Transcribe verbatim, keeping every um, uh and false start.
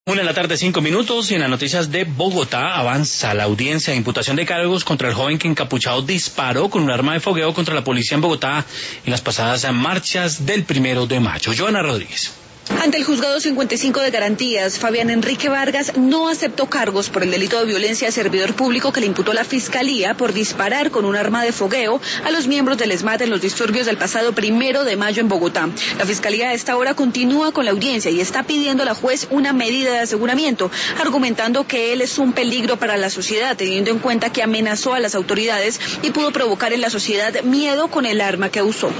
Una de la tarde, cinco minutos, y en las noticias de Bogotá avanza la audiencia de imputación de cargos contra el joven que encapuchado disparó con un arma de fogueo contra la policía en Bogotá en las pasadas marchas del primero de mayo. Joana Rodríguez. Ante el juzgado cincuenta y cinco de garantías, Fabián Enrique Vargas no aceptó cargos por el delito de violencia a servidor público que le imputó la Fiscalía por disparar con un arma de fogueo a los miembros del ESMAD en los disturbios del pasado primero de mayo en Bogotá. La Fiscalía a esta hora continúa con la audiencia y está pidiendo a la juez una medida de aseguramiento, argumentando que él es un peligro para la sociedad, teniendo en cuenta que amenazó a las autoridades y pudo provocar en la sociedad miedo con el arma que usó.